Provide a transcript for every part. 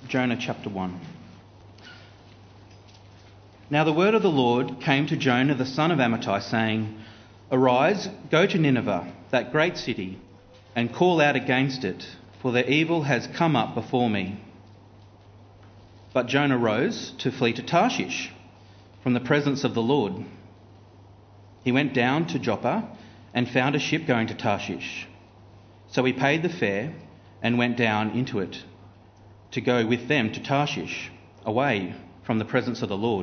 Jonah chapter 1. Now the word of the Lord came to Jonah the son of Amittai, saying, "Arise, go to Nineveh, that great city, and call out against it, for their evil has come up before me." But Jonah rose to flee to Tarshish from the presence of the Lord. He went down to Joppa and found a ship going to Tarshish. So he paid the fare and went down into it to go with them to Tarshish, away from the presence of the Lord.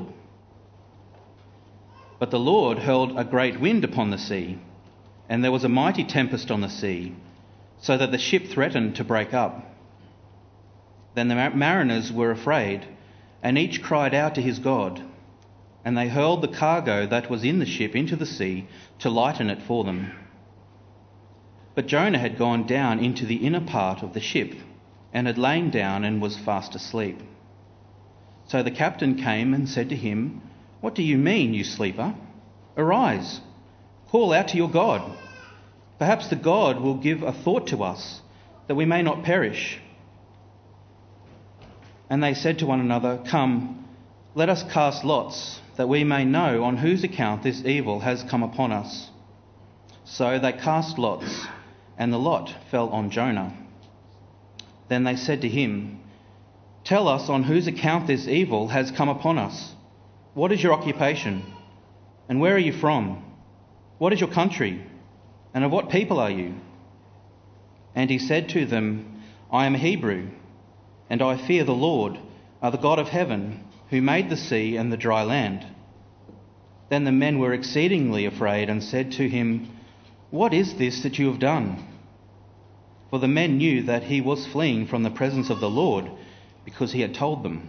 But the Lord hurled a great wind upon the sea, and there was a mighty tempest on the sea, so that the ship threatened to break up. Then the mariners were afraid, and each cried out to his God, and they hurled the cargo that was in the ship into the sea to lighten it for them. But Jonah had gone down into the inner part of the ship, and had lain down and was fast asleep. So the captain came and said to him, "What do you mean, you sleeper? Arise, call out to your God. Perhaps the God will give a thought to us, that we may not perish." And they said to one another, "Come, let us cast lots, that we may know on whose account this evil has come upon us." So they cast lots, and the lot fell on Jonah. Then they said to him, "Tell us on whose account this evil has come upon us. What is your occupation? And where are you from? What is your country? And of what people are you?" And he said to them, "I am a Hebrew, and I fear the Lord, the God of heaven, who made the sea and the dry land." Then the men were exceedingly afraid and said to him, "What is this that you have done?" For the men knew that he was fleeing from the presence of the Lord, because he had told them.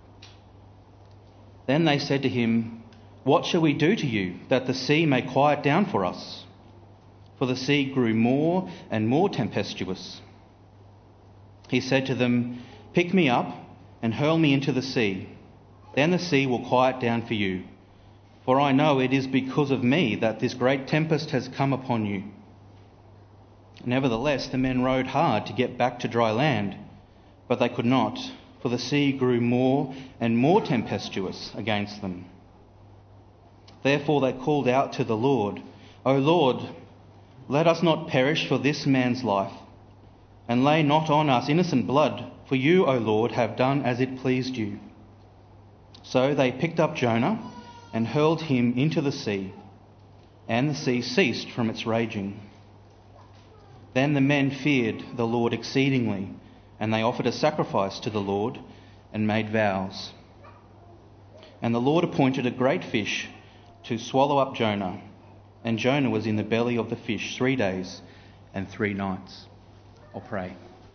Then they said to him, "What shall we do to you, that the sea may quiet down for us?" For the sea grew more and more tempestuous. He said to them, "Pick me up and hurl me into the sea. Then the sea will quiet down for you. For I know it is because of me that this great tempest has come upon you." Nevertheless, the men rowed hard to get back to dry land, but they could not, for the sea grew more and more tempestuous against them. Therefore they called out to the Lord, "O Lord, let us not perish for this man's life, and lay not on us innocent blood, for you, O Lord, have done as it pleased you." So they picked up Jonah and hurled him into the sea, and the sea ceased from its raging. Then the men feared the Lord exceedingly, and they offered a sacrifice to the Lord and made vows. And the Lord appointed a great fish to swallow up Jonah, and Jonah was in the belly of the fish 3 days and 3 nights. I'll pray.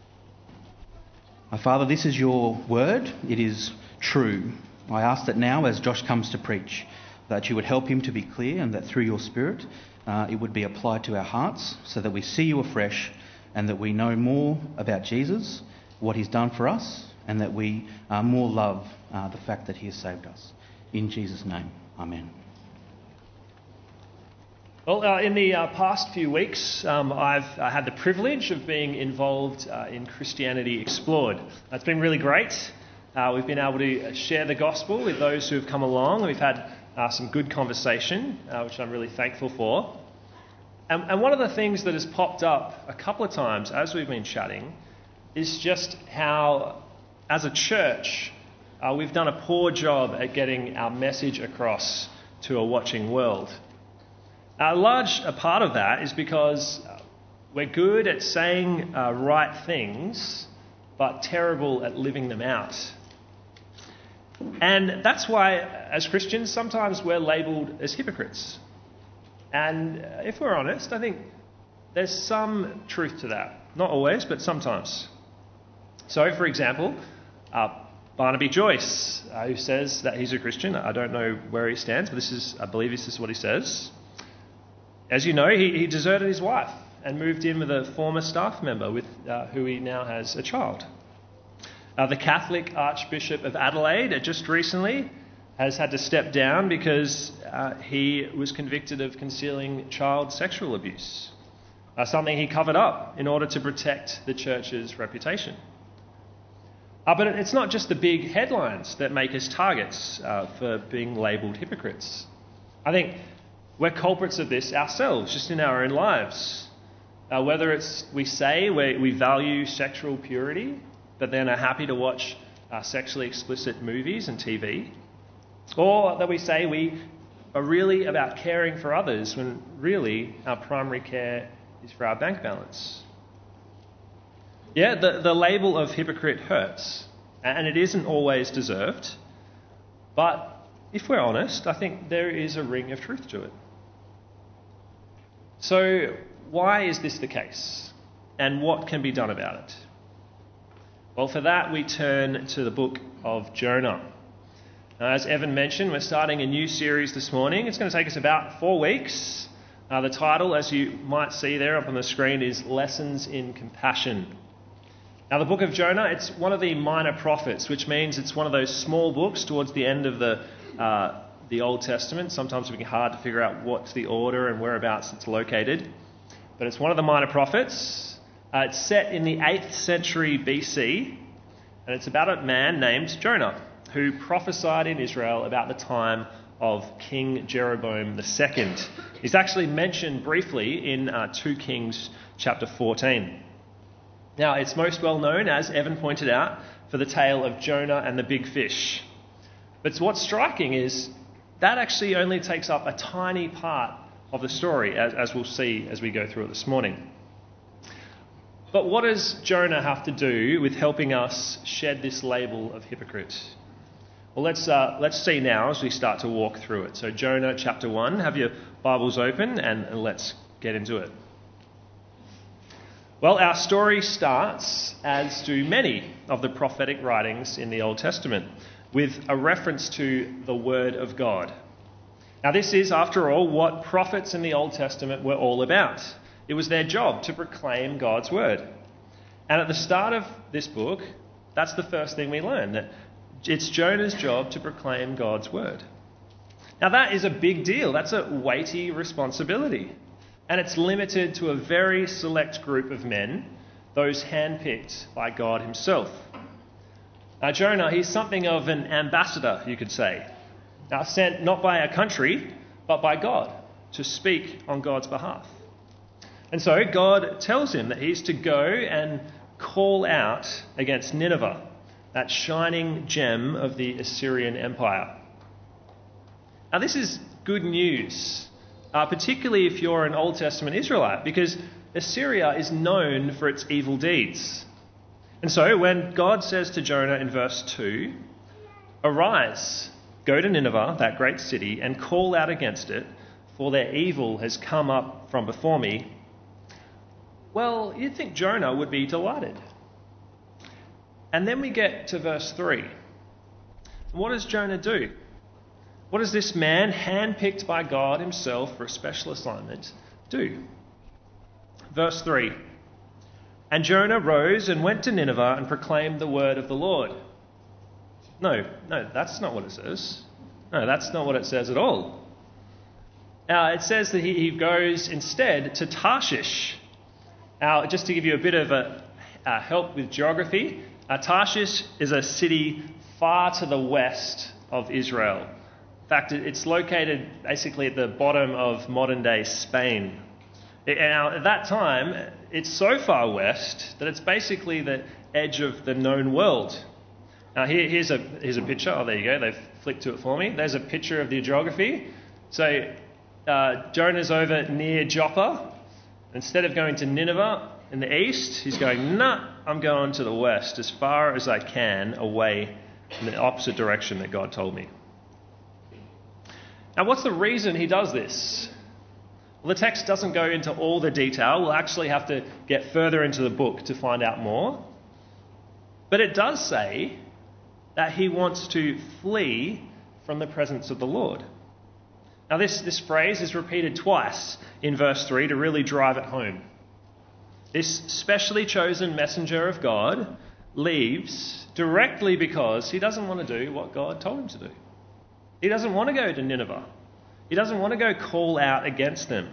My Father, this is your word. It is true. I ask that now, as Josh comes to preach, that you would help him to be clear, and that through your Spirit it would be applied to our hearts, so that we see you afresh, and that we know more about Jesus, what he's done for us, and that we more love the fact that he has saved us. In Jesus' name, amen. Well, in the past few weeks, I've had the privilege of being involved in Christianity Explored. It's been really great. We've been able to share the gospel with those who have come along. We've had some good conversation, which I'm really thankful for. And one of the things that has popped up a couple of times as we've been chatting is just how, as a church, we've done a poor job at getting our message across to a watching world. A large part of that is because we're good at saying right things, but terrible at living them out. And that's why, as Christians, sometimes we're labelled as hypocrites. And if we're honest, I think there's some truth to that. Not always, but sometimes. So, for example, Barnaby Joyce, who says that he's a Christian. I don't know where he stands, but I believe this is what he says. As you know, he deserted his wife and moved in with a former staff member with who he now has a child. The Catholic Archbishop of Adelaide just recently has had to step down because he was convicted of concealing child sexual abuse, something he covered up in order to protect the church's reputation. But it's not just the big headlines that make us targets for being labelled hypocrites. I think we're culprits of this ourselves, just in our own lives. Whether it's we say we value sexual purity, but then are happy to watch sexually explicit movies and TV, or that we say we are really about caring for others when really our primary care is for our bank balance. Yeah, the label of hypocrite hurts, and it isn't always deserved, but if we're honest, I think there is a ring of truth to it. So why is this the case, and what can be done about it? Well, for that we turn to the book of Jonah. Now, as Evan mentioned, we're starting a new series this morning. It's going to take us about 4 weeks. The title, as you might see there up on the screen, is Lessons in Compassion. Now, the book of Jonah, it's one of the minor prophets, which means it's one of those small books towards the end of the Old Testament. Sometimes it can be hard to figure out what's the order and whereabouts it's located. But it's one of the minor prophets. It's set in the 8th century BC, and it's about a man named Jonah, who prophesied in Israel about the time of King Jeroboam II. He's actually mentioned briefly in 2 Kings chapter 14. Now, it's most well known, as Evan pointed out, for the tale of Jonah and the big fish. But what's striking is that actually only takes up a tiny part of the story, as we'll see as we go through it this morning. But what does Jonah have to do with helping us shed this label of hypocrite? Well, let's see now as we start to walk through it. So Jonah chapter 1, have your Bibles open and let's get into it. Well, our story starts, as do many of the prophetic writings in the Old Testament, with a reference to the Word of God. Now, this is, after all, what prophets in the Old Testament were all about. It was their job to proclaim God's Word. And at the start of this book, that's the first thing we learn, that it's Jonah's job to proclaim God's Word. Now, that is a big deal. That's a weighty responsibility. And it's limited to a very select group of men, those handpicked by God himself. Now, Jonah, he's something of an ambassador, you could say. Now, sent not by a country, but by God to speak on God's behalf. And so God tells him that he's to go and call out against Nineveh, that shining gem of the Assyrian Empire. Now, this is good news, particularly if you're an Old Testament Israelite, because Assyria is known for its evil deeds. And so when God says to Jonah in verse 2, "Arise, go to Nineveh, that great city, and call out against it, for their evil has come up from before me," well, you'd think Jonah would be delighted. And then we get to verse 3. What does Jonah do? What does this man, handpicked by God himself for a special assignment, do? Verse 3. "And Jonah rose and went to Nineveh and proclaimed the word of the Lord." No, that's not what it says. No, that's not what it says at all. Now, it says that he goes instead to Tarshish. Now, just to give you a bit of a help with geography, Tarshish is a city far to the west of Israel. In fact, it's located basically at the bottom of modern-day Spain. Now, at that time, it's so far west that it's basically the edge of the known world. Now, here's a picture. Oh, there you go. They've flicked to it for me. There's a picture of the geography. So Jonah's over near Joppa. Instead of going to Nineveh in the east, he's going, I'm going to the west as far as I can, away in the opposite direction that God told me. Now, what's the reason he does this? Well, the text doesn't go into all the detail. We'll actually have to get further into the book to find out more. But it does say that he wants to flee from the presence of the Lord. Now, this phrase is repeated twice in verse 3 to really drive it home. This specially chosen messenger of God leaves directly because he doesn't want to do what God told him to do. He doesn't want to go to Nineveh. He doesn't want to go call out against them.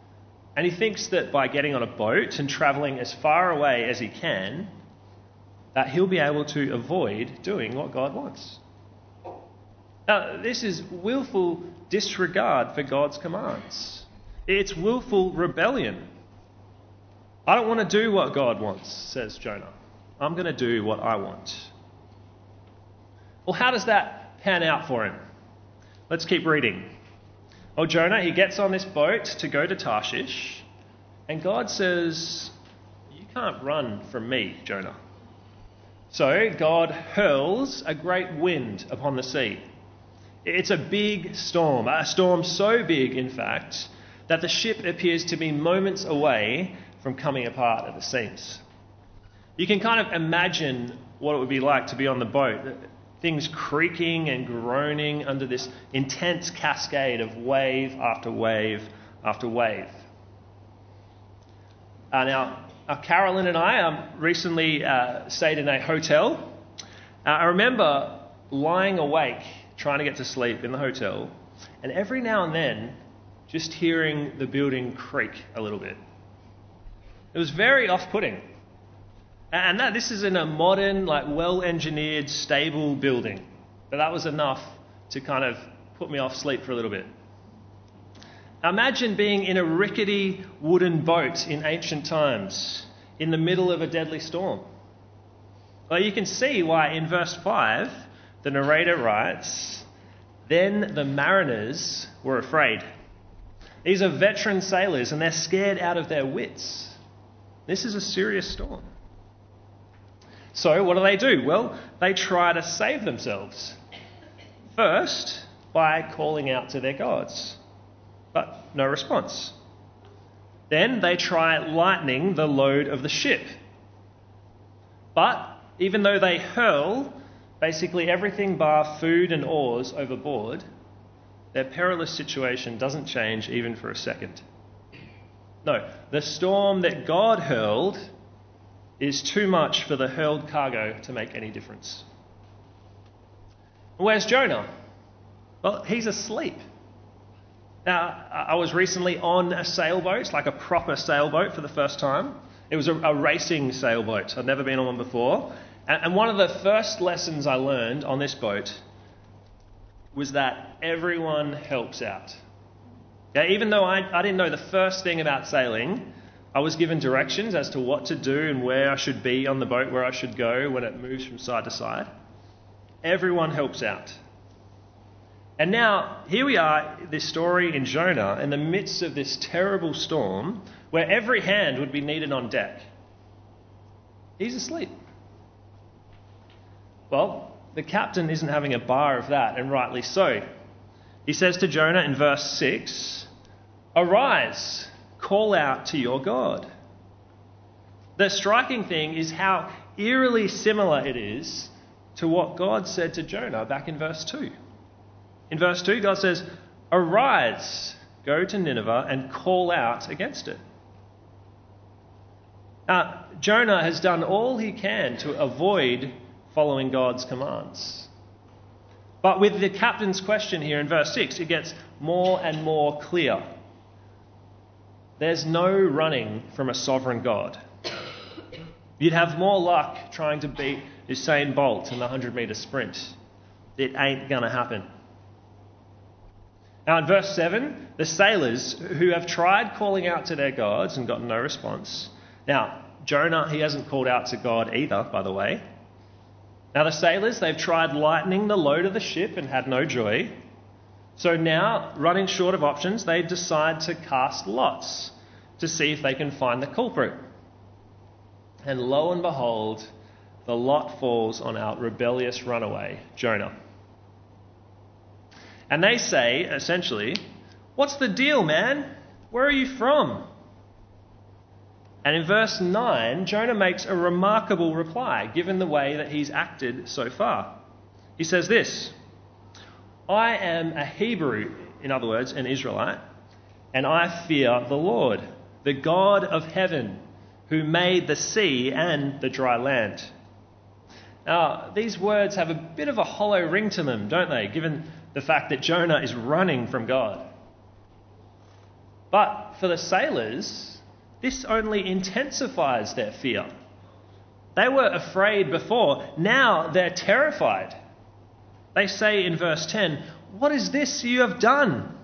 And he thinks that by getting on a boat and travelling as far away as he can, that he'll be able to avoid doing what God wants. Now, this is willful disregard for God's commands. It's willful rebellion. I don't want to do what God wants, says Jonah. I'm going to do what I want. Well, how does that pan out for him? Let's keep reading. Well, Jonah, he gets on this boat to go to Tarshish, and God says, "You can't run from me, Jonah." So God hurls a great wind upon the sea. It's a big storm, a storm so big, in fact, that the ship appears to be moments away from coming apart at the seams. You can kind of imagine what it would be like to be on the boat. Things creaking and groaning under this intense cascade of wave after wave after wave. Now, Carolyn and I recently stayed in a hotel. I remember lying awake, trying to get to sleep in the hotel, and every now and then just hearing the building creak a little bit. It was very off-putting. And this is in a modern, well-engineered, stable building. But that was enough to kind of put me off sleep for a little bit. Now imagine being in a rickety wooden boat in ancient times, in the middle of a deadly storm. Well, you can see why in verse 5, the narrator writes, "Then the mariners were afraid." These are veteran sailors and they're scared out of their wits. This is a serious storm. So what do? Well, they try to save themselves. First, by calling out to their gods. But no response. Then they try lightening the load of the ship. But even though they hurl basically everything bar food and oars overboard, their perilous situation doesn't change even for a second. No, the storm that God hurled is too much for the hurled cargo to make any difference. Where's Jonah? Well, he's asleep. Now, I was recently on a sailboat, like a proper sailboat for the first time. It was a racing sailboat. I'd never been on one before. And one of the first lessons I learned on this boat was that everyone helps out. Yeah, even though I didn't know the first thing about sailing, I was given directions as to what to do and where I should be on the boat, where I should go when it moves from side to side. Everyone helps out. And now, here we are, this story in Jonah, in the midst of this terrible storm, where every hand would be needed on deck. He's asleep. Well, the captain isn't having a bar of that, and rightly so. He says to Jonah in verse 6, "Arise, call out to your God." The striking thing is how eerily similar it is to what God said to Jonah back in verse 2. In verse 2, God says, "Arise, go to Nineveh and call out against it." Now, Jonah has done all he can to avoid following God's commands. But with the captain's question here in verse 6, it gets more and more clear. There's no running from a sovereign God. You'd have more luck trying to beat Usain Bolt in the 100-metre sprint. It ain't going to happen. Now in verse 7, the sailors who have tried calling out to their gods and gotten no response. Now, Jonah, he hasn't called out to God either, by the way. Now the sailors, they've tried lightening the load of the ship and had no joy. So now, running short of options, they decide to cast lots to see if they can find the culprit. And lo and behold, the lot falls on our rebellious runaway, Jonah. And they say, essentially, "What's the deal, man? Where are you from?" And in verse 9, Jonah makes a remarkable reply, given the way that he's acted so far. He says this, "I am a Hebrew," in other words, an Israelite, "and I fear the Lord, the God of heaven, who made the sea and the dry land." Now, these words have a bit of a hollow ring to them, don't they, given the fact that Jonah is running from God. But for the sailors, this only intensifies their fear. They were afraid before. Now they're terrified. They say in verse 10, "What is this you have done?"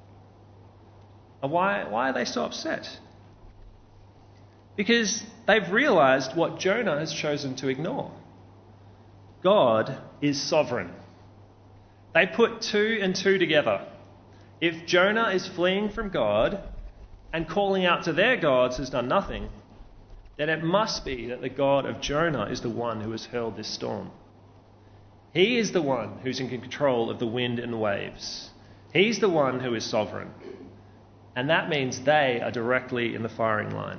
Why are they so upset? Because they've realized what Jonah has chosen to ignore. God is sovereign. They put two and two together. If Jonah is fleeing from God and calling out to their gods has done nothing, then it must be that the God of Jonah is the one who has hurled this storm. He is the one who's in control of the wind and the waves. He's the one who is sovereign. And that means they are directly in the firing line.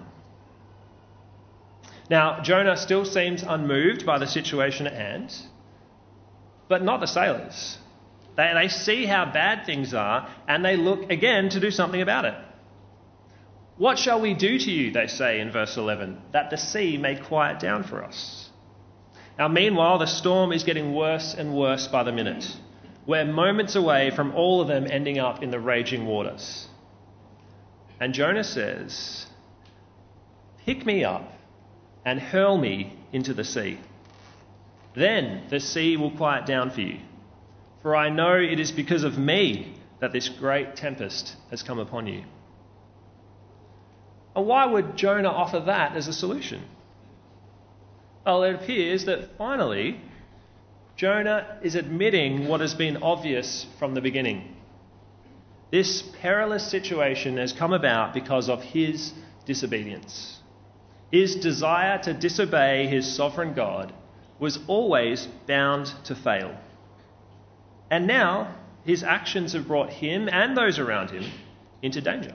Now, Jonah still seems unmoved by the situation at hand, but not the sailors. They see how bad things are, and they look again to do something about it. "What shall we do to you," they say in verse 11, "that the sea may quiet down for us?" Now, meanwhile, the storm is getting worse and worse by the minute. We're moments away from all of them ending up in the raging waters. And Jonah says, "Pick me up and hurl me into the sea. Then the sea will quiet down for you. For I know it is because of me that this great tempest has come upon you." And why would Jonah offer that as a solution? Well, it appears that finally Jonah is admitting what has been obvious from the beginning. This perilous situation has come about because of his disobedience. His desire to disobey his sovereign God was always bound to fail. And now his actions have brought him and those around him into danger.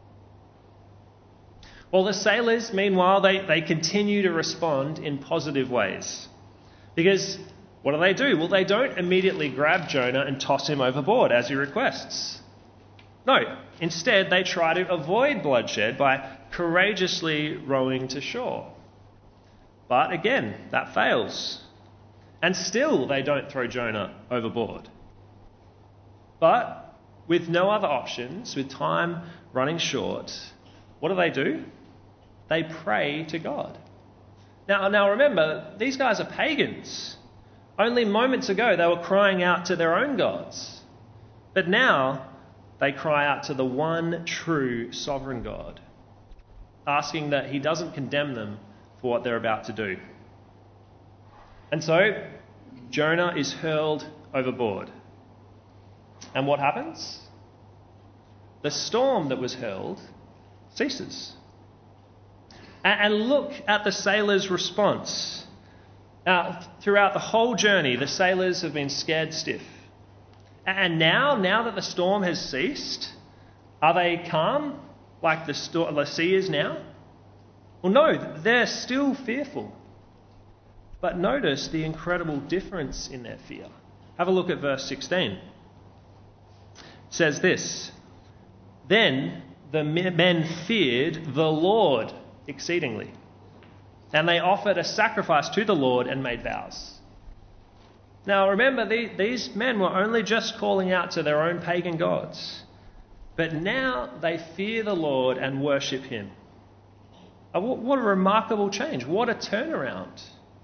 Well, the sailors, meanwhile, they continue to respond in positive ways. Because what do? Well, they don't immediately grab Jonah and toss him overboard as he requests. No, instead they try to avoid bloodshed by courageously rowing to shore. But again, that fails. And still they don't throw Jonah overboard. But with no other options, with time running short, what do? They pray to God. Now remember, these guys are pagans. Only moments ago they were crying out to their own gods. But now they cry out to the one true sovereign God, asking that he doesn't condemn them for what they're about to do. And so Jonah is hurled overboard. And what happens? The storm that was hurled ceases. And look at the sailors' response. Now, throughout the whole journey, the sailors have been scared stiff. And now that the storm has ceased, are they calm like the sea is now? Well, no, they're still fearful. But notice the incredible difference in their fear. Have a look at verse 16. It says this, "Then the men feared the Lord exceedingly, and they offered a sacrifice to the Lord and made vows." Now remember, these men were only just calling out to their own pagan gods, but now they fear the Lord and worship him. What a remarkable change. What a turnaround.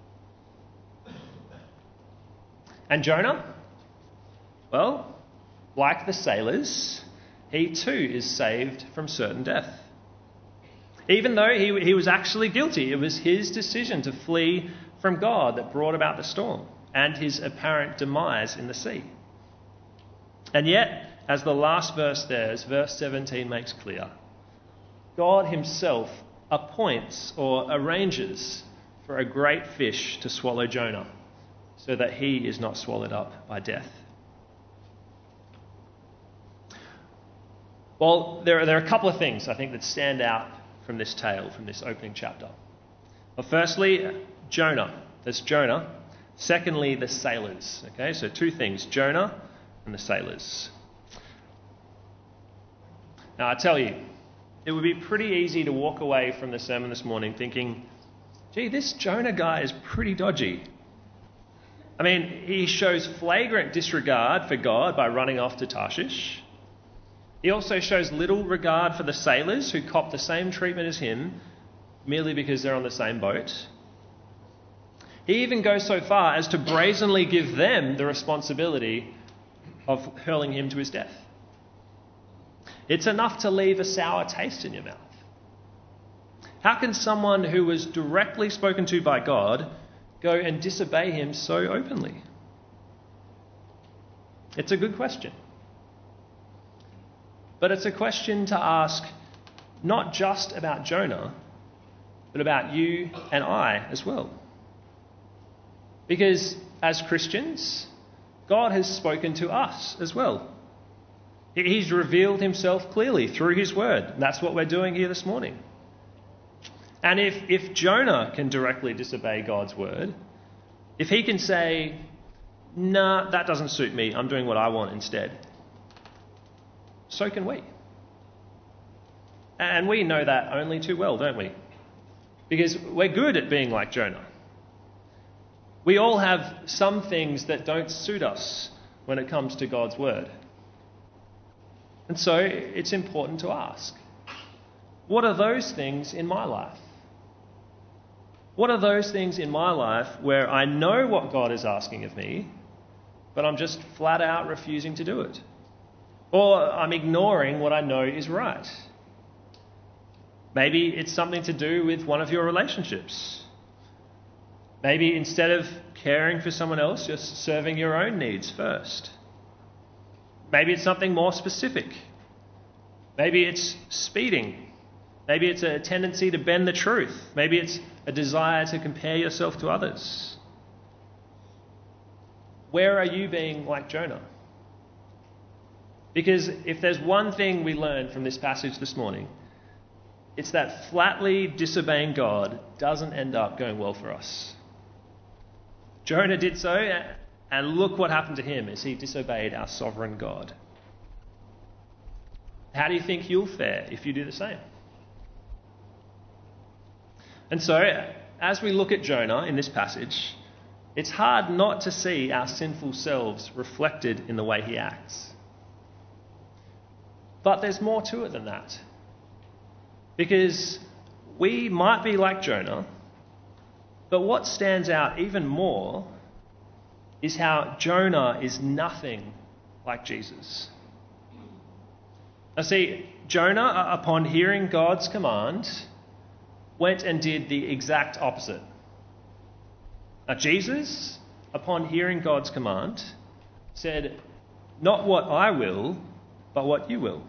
And Jonah? Well, like the sailors, he too is saved from certain death. Even though he was actually guilty, it was his decision to flee from God that brought about the storm and his apparent demise in the sea. And yet, as the last verse there, verse 17 makes clear, God himself appoints or arranges for a great fish to swallow Jonah so that he is not swallowed up by death. Well, there are a couple of things I think that stand out from this tale, from this opening chapter. Well, firstly, Jonah. There's Jonah. Secondly, the sailors. Okay, so two things, Jonah and the sailors. Now, I tell you, it would be pretty easy to walk away from the sermon this morning thinking, gee, this Jonah guy is pretty dodgy. I mean, he shows flagrant disregard for God by running off to Tarshish. He also shows little regard for the sailors who cop the same treatment as him merely because they're on the same boat. He even goes so far as to brazenly give them the responsibility of hurling him to his death. It's enough to leave a sour taste in your mouth. How can someone who was directly spoken to by God go and disobey him so openly? It's a good question. But it's a question to ask not just about Jonah, but about you and I as well. Because as Christians, God has spoken to us as well. He's revealed himself clearly through his word. And that's what we're doing here this morning. And if Jonah can directly disobey God's word, if he can say, "Nah, that doesn't suit me, I'm doing what I want instead," so can we. And we know that only too well, don't we? Because we're good at being like Jonah. We all have some things that don't suit us when it comes to God's word. And so it's important to ask, what are those things in my life? What are those things in my life where I know what God is asking of me, but I'm just flat out refusing to do it? Or I'm ignoring what I know is right? Maybe it's something to do with one of your relationships. Maybe instead of caring for someone else, you're serving your own needs first. Maybe it's something more specific. Maybe it's speeding. Maybe it's a tendency to bend the truth. Maybe it's a desire to compare yourself to others. Where are you being like Jonah? Because if there's one thing we learn from this passage this morning, it's that flatly disobeying God doesn't end up going well for us. Jonah did so, and look what happened to him as he disobeyed our sovereign God. How do you think you'll fare if you do the same? And so, as we look at Jonah in this passage, it's hard not to see our sinful selves reflected in the way he acts. But there's more to it than that. Because we might be like Jonah, but what stands out even more is how Jonah is nothing like Jesus. Now see, Jonah, upon hearing God's command, went and did the exact opposite. Now Jesus, upon hearing God's command, said, "Not what I will, but what you will."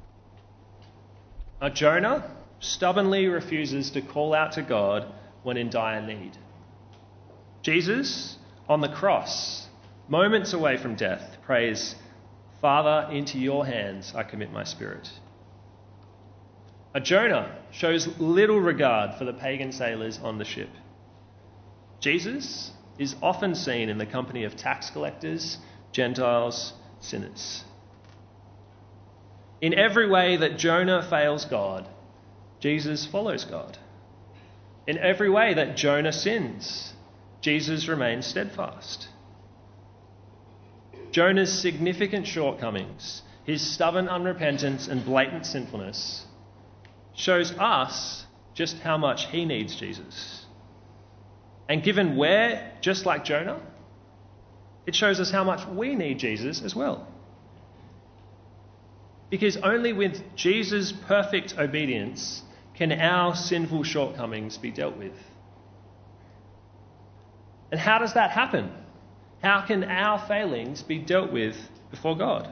Now Jonah stubbornly refuses to call out to God when in dire need. Jesus, on the cross, moments away from death, prays, "Father, into your hands I commit my spirit." Jonah shows little regard for the pagan sailors on the ship. Jesus is often seen in the company of tax collectors, Gentiles, sinners. In every way that Jonah fails God, Jesus follows God. In every way that Jonah sins, Jesus remains steadfast. Jonah's significant shortcomings, his stubborn unrepentance and blatant sinfulness, shows us just how much he needs Jesus. And given we're just like Jonah, it shows us how much we need Jesus as well. Because only with Jesus' perfect obedience can our sinful shortcomings be dealt with. And how does that happen? How can our failings be dealt with before God?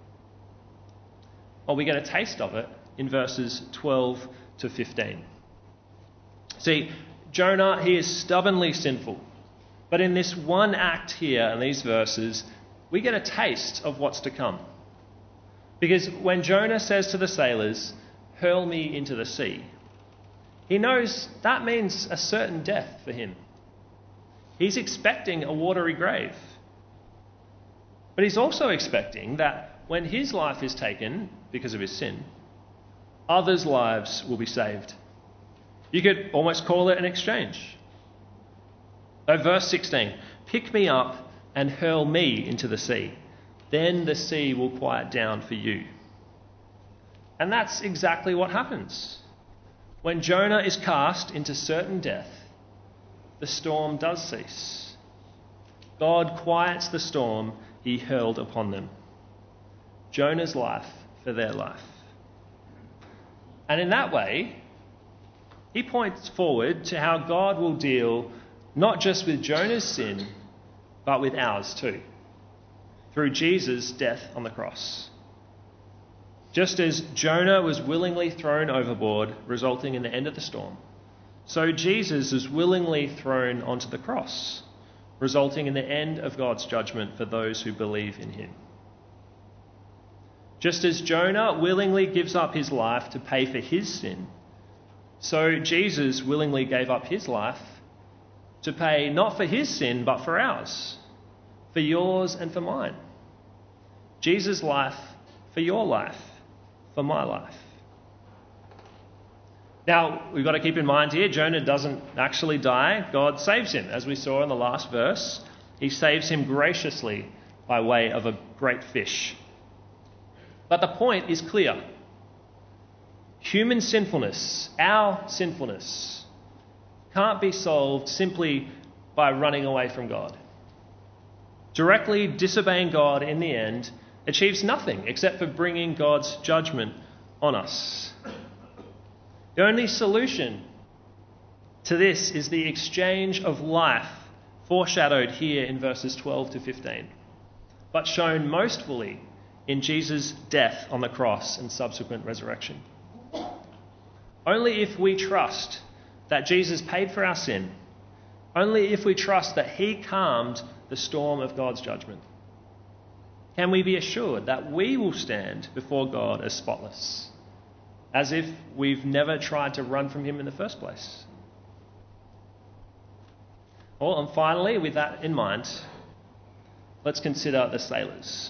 Well, we get a taste of it in verses 12 to 15. See, Jonah, he is stubbornly sinful. But in this one act here, in these verses, we get a taste of what's to come. Because when Jonah says to the sailors, "Hurl me into the sea," he knows that means a certain death for him. He's expecting a watery grave. But he's also expecting that when his life is taken because of his sin, others' lives will be saved. You could almost call it an exchange. Verse 16, "Pick me up and hurl me into the sea. Then the sea will quiet down for you." And that's exactly what happens. When Jonah is cast into certain death, the storm does cease. God quiets the storm he hurled upon them. Jonah's life for their life. And in that way, he points forward to how God will deal not just with Jonah's sin, but with ours too, through Jesus' death on the cross. Just as Jonah was willingly thrown overboard, resulting in the end of the storm, so Jesus is willingly thrown onto the cross, resulting in the end of God's judgment for those who believe in him. Just as Jonah willingly gives up his life to pay for his sin, so Jesus willingly gave up his life to pay not for his sin, but for ours, for yours and for mine. Jesus' life for your life, for my life. Now, we've got to keep in mind here, Jonah doesn't actually die. God saves him. As we saw in the last verse, he saves him graciously by way of a great fish. But the point is clear. Human sinfulness, our sinfulness, can't be solved simply by running away from God. Directly disobeying God in the end achieves nothing except for bringing God's judgment on us. The only solution to this is the exchange of life foreshadowed here in verses 12 to 15, but shown most fully in Jesus' death on the cross and subsequent resurrection. Only if we trust that Jesus paid for our sin, only if we trust that he calmed the storm of God's judgment, can we be assured that we will stand before God as spotless, as if we've never tried to run from him in the first place. Well, and finally, with that in mind, let's consider the sailors.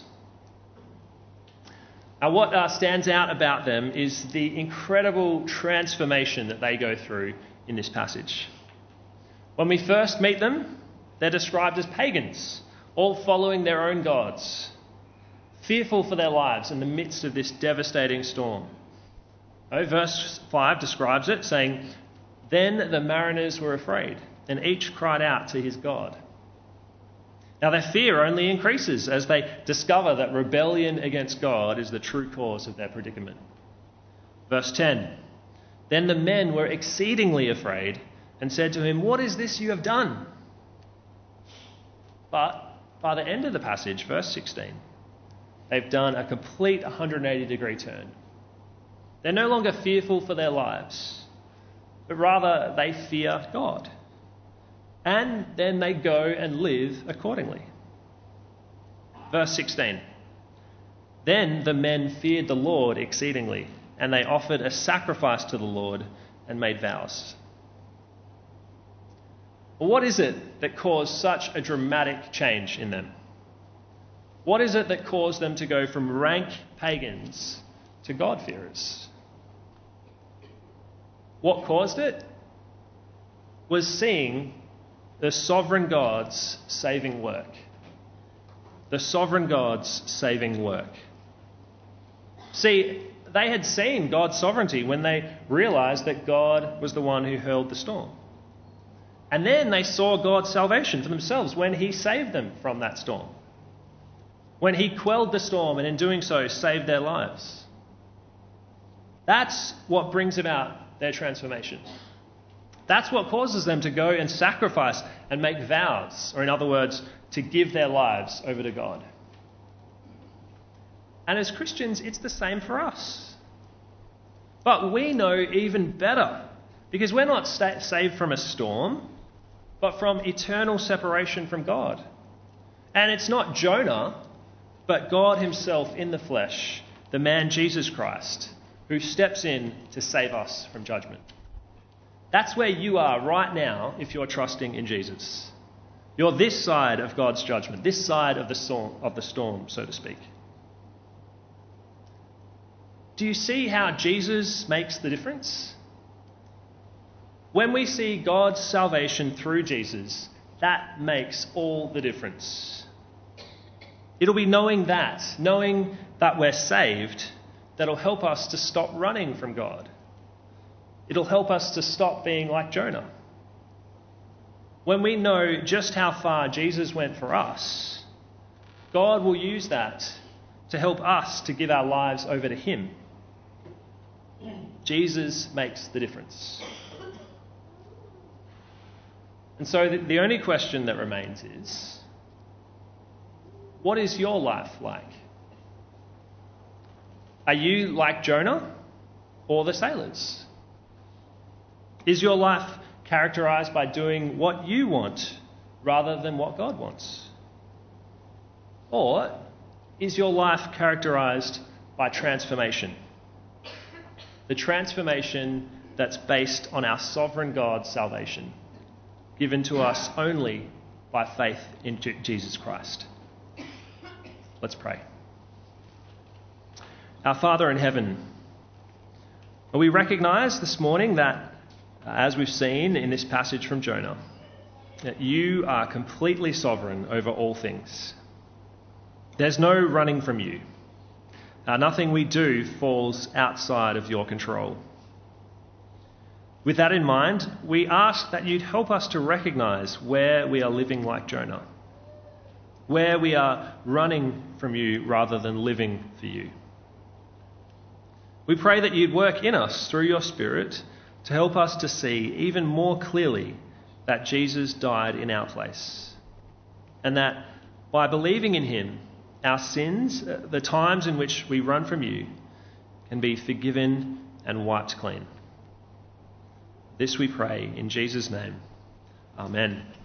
Now, what stands out about them is the incredible transformation that they go through in this passage. When we first meet them, they're described as pagans, all following their own gods, fearful for their lives in the midst of this devastating storm. Verse 5 describes it, saying, "Then the mariners were afraid, and each cried out to his God." Now their fear only increases as they discover that rebellion against God is the true cause of their predicament. Verse 10, "Then the men were exceedingly afraid and said to him, 'What is this you have done?' But by the end of the passage, verse 16, they've done a complete 180-degree turn. They're no longer fearful for their lives, but rather they fear God. And then they go and live accordingly. Verse 16. "Then the men feared the Lord exceedingly, and they offered a sacrifice to the Lord and made vows." Well, what is it that caused such a dramatic change in them? What is it that caused them to go from rank pagans to God-fearers? What caused it was seeing the sovereign God's saving work. The sovereign God's saving work. See, they had seen God's sovereignty when they realized that God was the one who hurled the storm. And then they saw God's salvation for themselves when he saved them from that storm. When he quelled the storm and in doing so saved their lives. That's what brings about their transformation. That's what causes them to go and sacrifice and make vows, or in other words, to give their lives over to God. And as Christians, it's the same for us. But we know even better, because we're not saved from a storm, but from eternal separation from God. And it's not Jonah, but God himself in the flesh, the man Jesus Christ, who steps in to save us from judgment. That's where you are right now if you're trusting in Jesus. You're this side of God's judgment, this side of the storm, so to speak. Do you see how Jesus makes the difference? When we see God's salvation through Jesus, that makes all the difference. It'll be knowing that we're saved, that'll help us to stop running from God. It'll help us to stop being like Jonah. when we know just how far Jesus went for us, God will use that to help us to give our lives over to him. Jesus makes the difference. And so the only question that remains is, what is your life like? Are you like Jonah or the sailors? Is your life characterized by doing what you want rather than what God wants? Or is your life characterized by transformation? The transformation that's based on our sovereign God's salvation, given to us only by faith in Jesus Christ. Let's pray. Our Father in heaven, we recognise this morning that, as we've seen in this passage from Jonah, that you are completely sovereign over all things. There's no running from you. Nothing we do falls outside of your control. With that in mind, we ask that you'd help us to recognise where we are living like Jonah, where we are running from you rather than living for you. We pray that you'd work in us through your Spirit to help us to see even more clearly that Jesus died in our place, and that by believing in him, our sins, the times in which we run from you, can be forgiven and wiped clean. This we pray in Jesus' name. Amen.